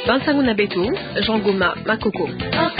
Bansangu na Beto, Jean Goma, Makoko.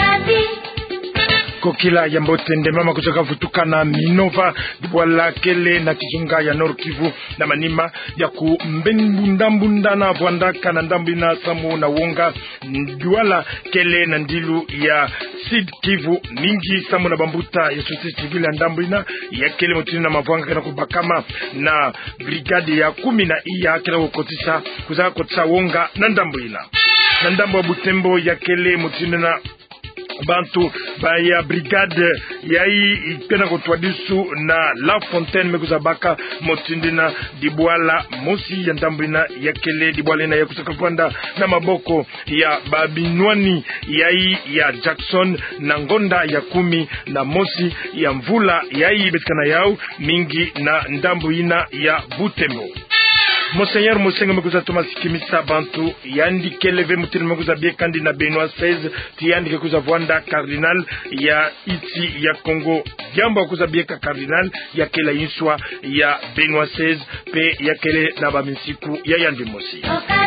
Kokila ya mbote ndemama kutoka vutuka na Minova Dibwala Kele na Kizunga ya Nord Kivu na Manima ya kumbembundambunda na Vwandaka na Ndambi na Samu na Wonga Dibwala Kele na Ndilu ya Sid Kivu mingi Samu na Bambuta ya Societe Civile ya Ndambina ya Kele Motini na Mavwanga kana kubakama na brigade ya 10 na iya kila kukotisa kuzaka kotisa Wonga na Ndambina na Ndambo wa Butembo ya Kele Motini na bantu baya brigade yai ikena kutwadisu na La Fontaine mekuzabaka motindina Dibwala Mosi ya Ndambina ya Kele Dibwala na ya kusakapanda na maboko ya Babinwani yai ya Jackson na Ngonda ya 10 na Mosi ya Mvula yai betkana yao mingi na Ndambina ya Butembo. Monseigneur Mosenga mekuza Thomas Kimisa bantu yandi keleve mutini mekuza biekandi na Benoit 16 tiyandi kekuza Vwanda cardinal ya iti ya Congo jambo kuza bieka cardinal ya kela inswa ya Benoit 16 pe ya kele na bamisiku ya yandi mosi.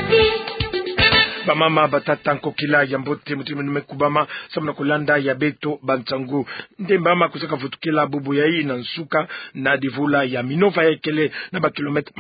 Bamama batata nkokila ya mbote mutimi numekubama samna kulanda ya Beto Bansangu ndembama kusaka futukila bubu ya hii na nsuka na divula ya Minova ya Kele na bakilometre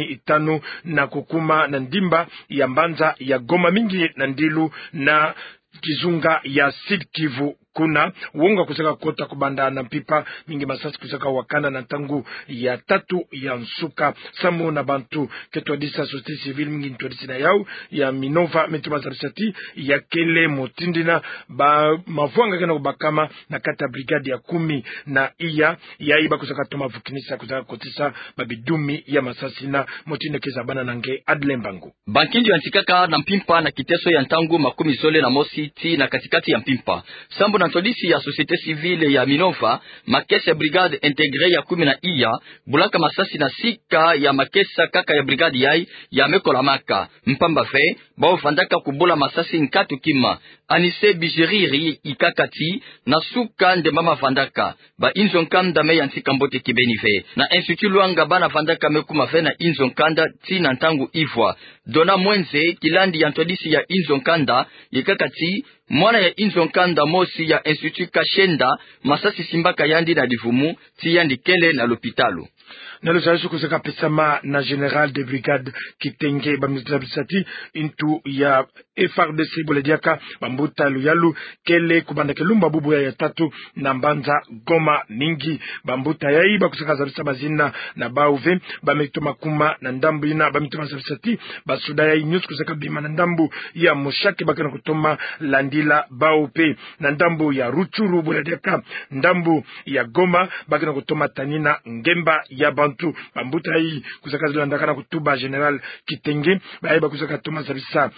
50 na kukuma na ndimba ya Mbanza ya Goma mingi na Ndilu na Kizunga ya Sud Kivu kuna uonga kusaka kota kubanda na pipa mingi masasi kusaka wakanda na tangu ya 3 ya nsuka Samu na bantu ketwadisa Societe Civile mingi ntwadisi na yao ya Minova metuma zarisati ya Kele Motindina ba mavwanga kena kubakama na kata brigade ya 10 na iya ya iba kusaka toma vukinisa kusaka kotisa babidumi ya masasi na Motinde kezabana nange Adlembangu Bankindi antikaka na mpimpa na kiteso ya ntangu 10 na Mosi ti na katikati ya mpimpa Sambu na tolisi ya Societe Civile ya Minova makesa ya brigade integre ya 10 na iya bulaka masasi na sika ya makesa kaka ya brigade yai ya mekola maka mpamba fe bao fandaka kubula masasi nkatu kima Anise Bijeriri ikakati na suka ndembama fandaka ba inzo nkanda me yantika mbote kibeni fe na institut Luanga bana fandaka mekuma fe na inzo nkanda ti na ntangu ivwa Dona Mwenze kilandi ya ntodisi ya inzo nkanda ikakati mwana ya inzo nkanda Mosi ya institut Kashenda masasi simbaka yandi na divumu ti yandi Kele na lopitalo Nalo sahisu kusaka pesama na General de Brigade Kitenge bamizabisati intu ya FRDC bolediaka bambuta luyalu Kele kubanda kelumba bubu ya 3 na Mbanza Goma mingi bambuta ya iba kusaka zabisa mazina na bauve bametoma kuma na ndambu ina bametoma zabisati basuda ya news kusaka bima na ndambu ya Mushaki bakana kutoma landila baupe na ndambu ya Ruchuru bolediaka ndambu ya Goma bakana kutoma tanina ngemba ya bantu bambuta hii kusaka zilandakana kutuba General Kitenge baiba kusaka toma zabisa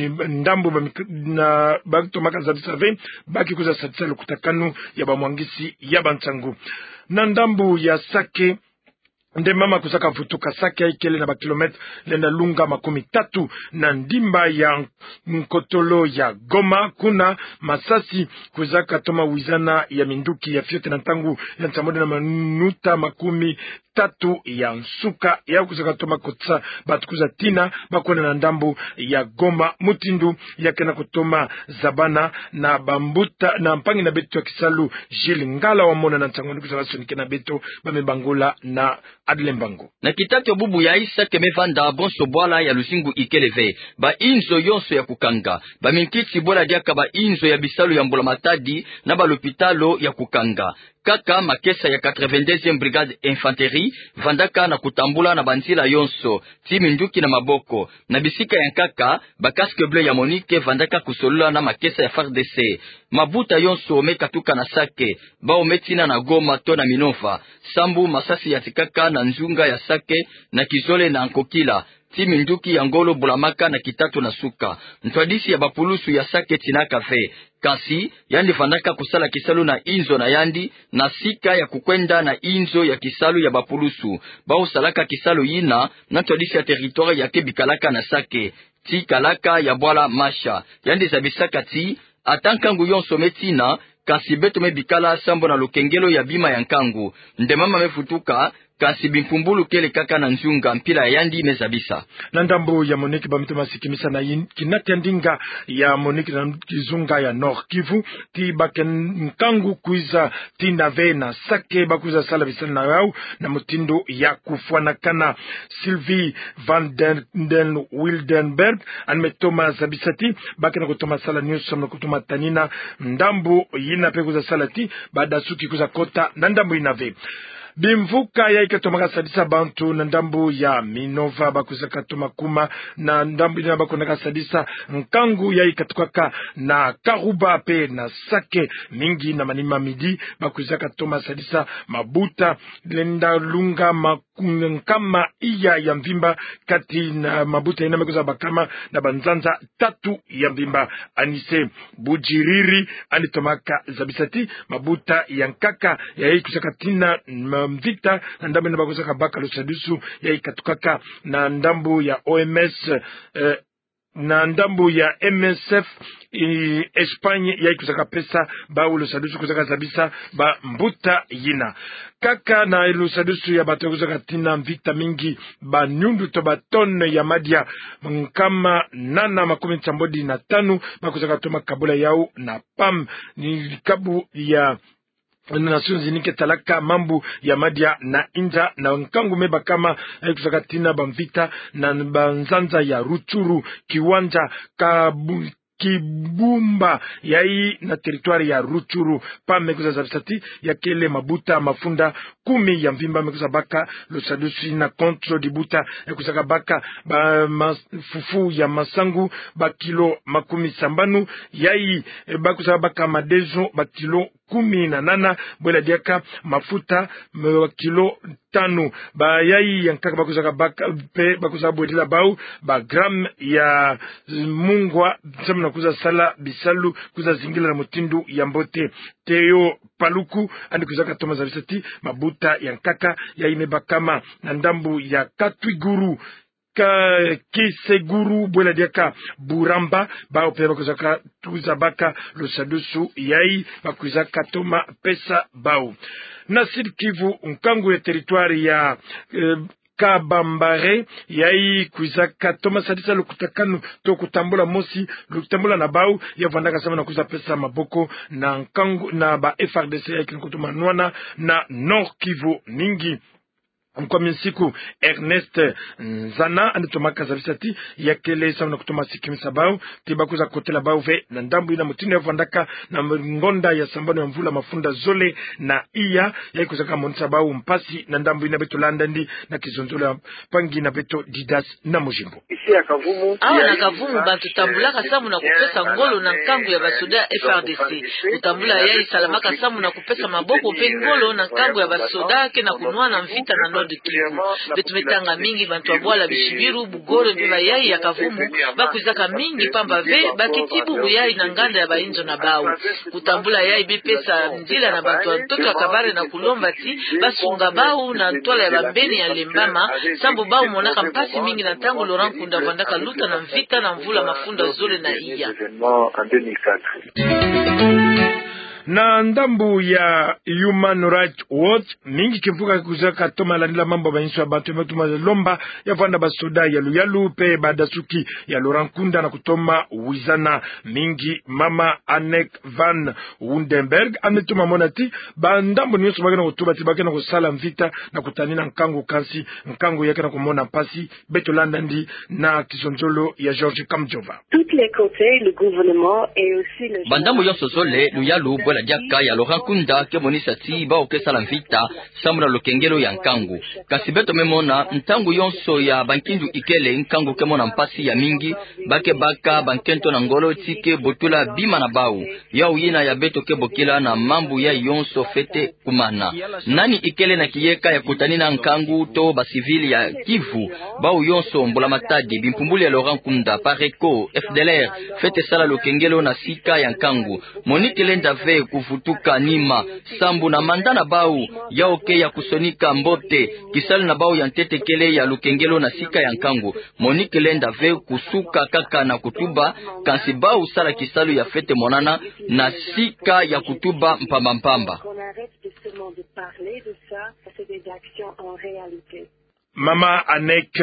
ndambu na bakto makazabisa ve baki kuza satisa lukutakanu ya bamwangisi ya Bansangu na ndambu ya Sake ndemama kusaka futuka Sake ya Kele na bakilometre lenda lunga 13 na ndimba ya Nkotolo ya Goma kuna masasi kuzaka toma wizana ya minduki ya fiote na tangu ya ntamode na manuta 13 ya nsuka ya kusaka toma kotsa batukuza tina bakona na ndambu ya Goma Mutindu ya kena kutoma Zabana na Bambuta na mpangi na Beto ya Kisalu Jili Ngala wa mona na ntangoni kusaka sonike na Beto bamebangula na Adlembango na kitatu bubu ya Isa kemevanda bonso bwala ya lusingu ikeleve ba inzo yonso ya kukanga ba minkiti bola diaka ba inzo ya bisalu ya Mbola Matadi na ba lopitalo ya kukanga kaka makesa ya 82e brigade infanterie vandaka na kutambula na banzila yonso timi nduki na maboko na bisika ya kaka ba casque bleu ya Monique vandaka kusolula na makesa ya FARDC mabuta yonso mekatuka na Sake bao metina na Goma to na Minova Sambu masasi ya tikaka na nzunga ya Sake na Kizole na Nkokila timi nduki ya Ngolo Bulamaka na kitatu na suka ntwadisi ya bapulusu ya Sake tinaka fe kasi yandi fandaka kusala kisalu na inzo na yandi na sika ya kukwenda na inzo ya kisalu ya bapulusu bao salaka kisalu yina na ntwadisi ya territoire ya kebikalaka na Sake ti kalaka ya Bwala Masha yandi zabisaka ti atankangu yonso metina kasi beto mebikala sambo na lokengelo ya bima ya nkangu ndemama mefutuka kasi bimpumbulu kele kaka na nzunga mpila yandi mezabisa na ndambo ya Monique bamitema sikimisa na kinati ndinga ya Monique na kizunga ya Nord Kivu ti bakenkangu kuiza tinave na sake bakuza sala bisala na yao na mutindo ya kufuanakana. Sylvie van den Wildenberg anmetoma zabisati bakena kutoma sala news na kutoma tanina ndambo yina pe kuza salati baada suki kuza kota na ndambo inave bimvuka ya ikatomaka sadisa bantu na ndambu ya Minova bakuzaka tomakuma na ndambu ina bakonaka sadisa nkangu ya ikatukaka na Karuba pe na Sake mingi na Manima midi bakuzaka toma sadisa Mabuta lenda lunga nkama iya ya mvimba kati na Mabuta ina mekuza bakama na banzanza tatu ya mvimba. Anise Bujiriri anitomaka zabisati Mabuta ya nkaka ya ikusaka tina mvita na ndambu ina bakuzaka baka lusadusu ya ikatukaka na ndambu ya OMS na ndambu ya MSF Espanye ya ikusaka pesa ba ulusadusu kusaka zabisa ba mbuta yina kaka na ilusadusu ya bato kusaka tina mvita mingi ba nyundu to batone ya madia kama nana makumi chambodi na tanu bakusaka toma kabula yao na pam ni kabu ya Nations Unies talaka mambu ya madia na inja na nkangu meba kama kusakatina bamvita na banzanza ya Ruchuru kiwanja Kibumba yai na teritwari ya Ruchuru pa mekuza zabisati ya kele Mabuta mafunda 10 ya mvimba mekuza baka losadusi na kontro dibuta ya kusaka baka fufu ya masangu bakilo makumi sambanu yai bakusaka baka madezo bakilo 18 bwela diaka mafuta kilo 5 ba yai yankaka bakusaka baka pe bakusaka bwedila bau ba gram ya mungwa na kuza sala bisalu kuza zingila na mutindu ya mbote Teo Paluku andi kuzaka toma zabisati Mabuta yankaka ya imeba kama na ndambu ya Katwiguru Kiseguru bwela diaka Buramba bao pe bakuzaka tuzabaka losadusu yai bakuzaka toma pesa bao na Sud Kivu nkangu ya teritwari ya Kabambare yai kuizaka toma sadisa lukutakanu to kutambula mosi lukutambula na bau ya vandaka sama na kuza pesa maboko na nkangu na ba FRDC ya kinukutuma nuana na Nord Kivu ningi kwa minsiku Ernest Nzana anitomaka zabisati ya kele sama na kutuma sikimisa bau tiba kuza kotela bau ve na ndambu ina mutini ya vandaka na ngonda ya sambano ya mvula mafunda zole na iya ya kuzaka monisa bau mpasi na ndambu ina beto landandi na kizonzola pangi na beto Didas na Mujimbo awa na Kavumu bantu tambulaka samu na kupesa ngolo na nkambu ya basoda FRDC utambula ya isalamaka samu na kupesa maboko pe ngolo na nkambu ya basoda ke na kunua na mvita na Nord Kivu betu metanga mingi bantu abwala bishibiru bugolo biba yai ya Kavumu bakuzaka mingi pamba ve bakitibu buyai na nganda ya bainzo na bau kutambula yai bipesa nzila na bantu antoto akabare na kulomba ti basunga bau na ntola ya bambeni ya lembama sambu bau monaka mpasi mingi na tango Laurent Kunda vandaka luta na mvita na mvula mafunda zole na iya na ndambu ya Human Rights Watch mingi kimfuka kuzaka toma landila mambo bainsu ya batu metuma lomba ya vanda basoda ya luyalu pe badasuki ya Laurent Kunda na kutoma wizana mingi mama Anek van Wundenberg ametuma monati ba ndambu niyosu bagena kutuba tibakena kusala mvita na kutanina nkangu kansi nkangu yake na kumona pasi beto landandi na kisonzolo ya George Kamjova bandambu yonso zole luyalu la diaka ya Laurent Kunda ke monisa ti ba okesala mvita samuna lokengelo ya nkangu kasi beto memona ntangu yonso ya bankindu ikele nkangu ke mona mpasi ya mingi bake baka bankento na ngolo tike botula bima na bau ya uyina ya beto ke bokila na mambu ya yonso fete kumana nani ikele na kiyeka ya kutanina nkangu to basivili ya Kivu bau yonso mbola matadi bimpumbuli ya Laurent Kunda pareko FDLR fete sala lokengelo na sika ya nkangu Monique lenda ve kufutuka nima sambu na mandana bau ya oke ya kusonika mbote kisali na bau ya ntete kele ya lukengelo na sika ya nkangu Monique lenda ve kusuka kaka na kutuba kansi bau sala kisalu ya fete monana na sika ya kutuba mpamba l'occasion de parler de ça, c'est des actions en réalité. Mama Anek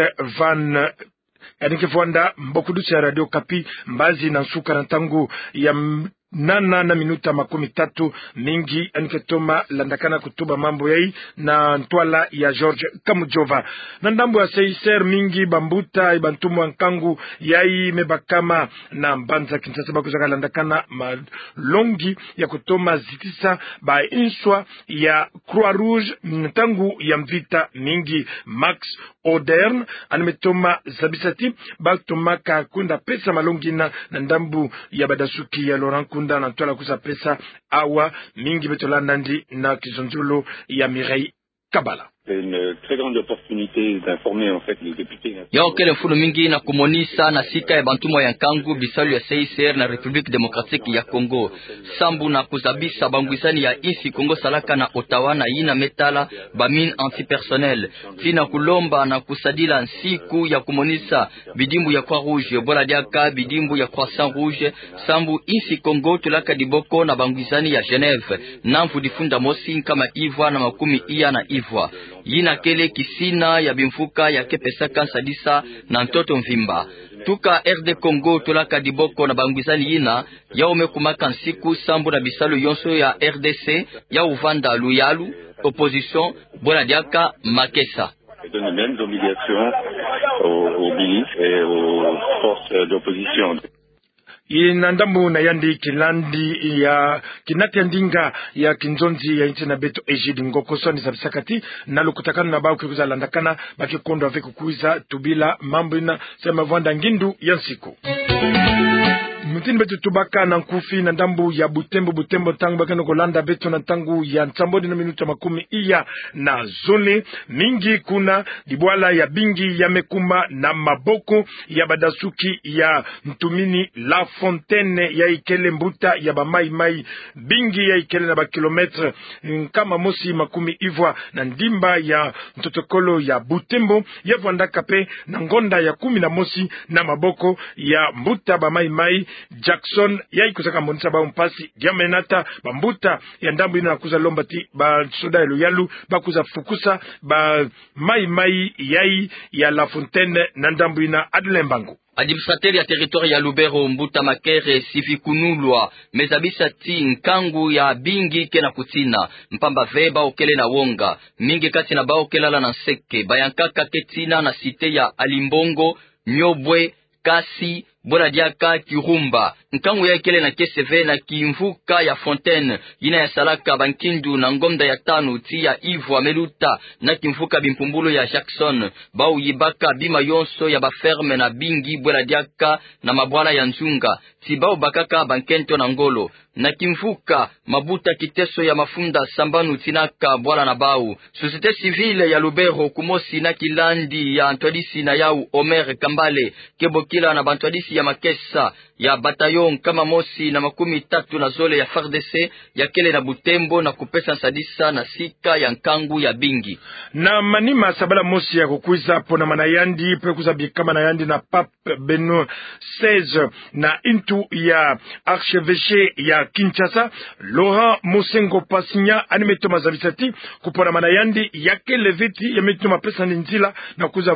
Vanda Mbokudusi ya Radio Kapi Mbazi na Nsuka na tangu ya nana na minuta 30 mingi aniketoma landakana kutuba mambo yai na ntwala ya George Kamujova na ndambo ya seiser mingi bambuta ibantumu ankangu yai mebakama na mbanza Kinshasa bakuzaka landakana malongi ya kutoma zitisa ba inswa ya Croix Rouge tangu ya mvita mingi. Max Odern animetoma zabisati batumaka kunda pesa malongi na ndambu ya badasuki ya Laurent Kunda na tola kusa pesa awa mingi betolanda ndi na kizonzolo ya Mireille Kabala. C'est une très grande opportunité d'informer en fait les députés. Yao kele mfunu mingi na kumonisa na sika ya bantumo ya nkangu bisalu ya CICR na Republique Democratique ya Congo. Sambu na kuzabisa bangwisani ya isi Congo Salaka na Ottawa na yina metala bamin antipersonnel. Tina kulomba na kusadila nsiku ya kumonisa bidimbu ya Croix Rouge, bola diaka bidimbu ya Croissant Rouge, sambu isi Congo tulaka diboko na bangwisani ya Genève. Namfu difunda mosi kama Ivwa na makumi iya na Ivwa. Yina kele kisina ya bimfuka ya kepesa kansadisa na ntoto mvimba. Tuka RD Congo tulaka diboko na bangwizani yina ya umekumaka nsiku sambu na bisalu yonso ya RDC ya uvanda luyalu opposition bona diaka makesa. Et donne les mêmes obligations aux milices et aux forces d'opposition. Inandambu na yandi kilandi ya kinati ya ndinga ya kinzonzi ya inchi na beto ejidi ngoko soni sabisakati na lukutakana na bao kikuza landakana baki kondo aveku kuiza tubila mambo ina sema vwanda ngindu ya nsiku. Mutini betu tubaka na nkufi na ndambu ya Butembo tangu bakano kolanda betu na tangu ya ntambodi na minuta 10 iya na zone mingi kuna dibwala ya bingi ya mekuma na maboko ya badasuki ya mtumini La Fontaine ya ikele mbuta ya bamai bingi ya ikele na bakilometre kama mosi 10 ivwa na ndimba ya mtotokolo ya Butembo ya vwanda kape na ngonda ya 10 na mosi na maboko ya mbuta bamai Jackson yai kusaka mbonisa ba mpasi diamenata bambuta ya ndambu ina kuza lombati ba soda yalu bakuza fukusa ba mai yai ya La Fontaine na ndambu ina Adlembango. Administrateur ya territoire ya Lubero Mbuta Makere Sifikunulwa mezabisa ti nkangu ya bingi kena kutina mpamba veba okele na wonga mingi kati na ba okelala na seke bayankaka ketina na site ya Alimbongo Nyobwe Kasi bola diaka Kirumba nkangu ya kele na KCV na kimvuka ya Fontaine ina ya Salaka bankindu na ngomda ya tanu ti ya Ivwa Meluta na kimvuka bimpumbulu ya Jackson bau yibaka bima yonso ya baferme na bingi bola diaka na mabwala ya Nzunga ti bau bakaka bankento na ngolo na kimvuka mabuta kiteso ya mafunda sambanu tinaka bwala na bau société civile ya Lubero kumosi na kilandi ya Antwadisi na yau Omer Kambale kebokila na bantwadisi ya makesa ya batayon kama mosi na 30 na zole ya FARDC ya kele na Butembo na kupesa sadisa na sika ya nkangu ya bingi na manima sabala mosi ya kukuiza pona manayandi pekuza bikama na yandi na Pape Benoît XVI na intu ya archevêché ya Kinshasa Laurent Mosengo Pasinya animetoma zabisati kupona manayandi ya kele viti ya metuma pesa nzila na kuza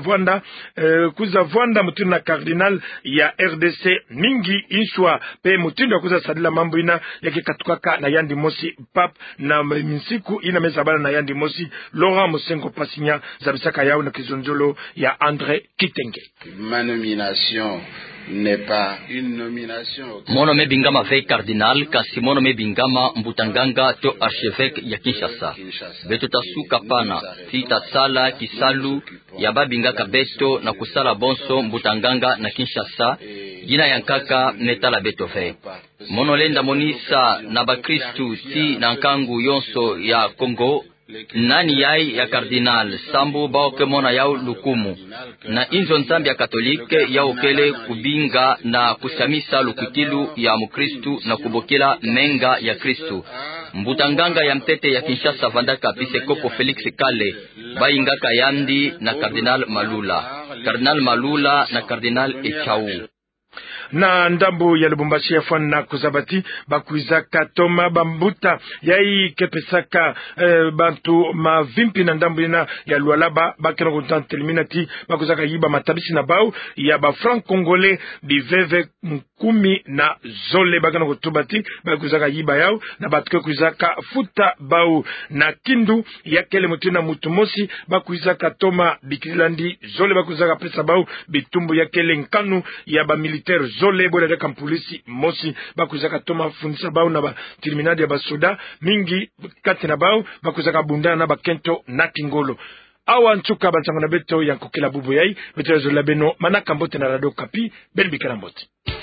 vwanda mutinu na cardinal ya RDC mingi inswa pe mutindo kuza sadila mambo ina yake katukaka na yandi mosi pap na minsiku ina mezabana na yandi mosi Laurent Mosengo Pasinya zabisaka yao na kizonzolo ya André Kitenge. Ma nomination n'est pas une nomination. Mono mebingama ve cardinal kasi mono mebingama mbutanganga to archevêque ya Kinshasa. Beto tasuka pana tita sala kisalu ya babingaka beto na kusala bonso mbutanganga na Kinshasa yina yankaka metala beto ve. Mono lenda monisa na bakristu ti na nkangu yonso ya Congo nani yai ya cardinal sambu baoke mona yao lukumu na inzo nzambi ya katolike ya okele kubinga na kusamisa lukutilu ya mukristu na kubokela menga ya kristu mbutanganga ya mtete ya Kinshasa vandaka pisekopo Felix Kale baingaka yandi na Cardinal Malula na Cardinal Echau. na ndambo ya Lubumbashi ya fana na kuzabati bakuizaka toma bambuta yai kepesaka bantu mavimpi na ndambo ina ya Lualaba bakena kontant terminati bakuzaka yiba matabisi na bao ya ba franc congolais biveve nkumi na zole bakena kotubati bakuzaka yiba yao na batuke kuzaka futa bao na kindu ya kele mutina mutumosi bakuizaka toma bikilandi zole bakuzaka pesa bao bitumbu ya kele nkanu ya ba militaire zole bola de kampolisi mosi bakuzaka toma fundisa bao na ba terminadi ya basoda mingi kati na bao bakuzaka bundana na bakento na kingolo awa ntuka bansango na beto ya kokela bubu yai beto ya zola beno manaka mbote na radio kapi ben bikarambote.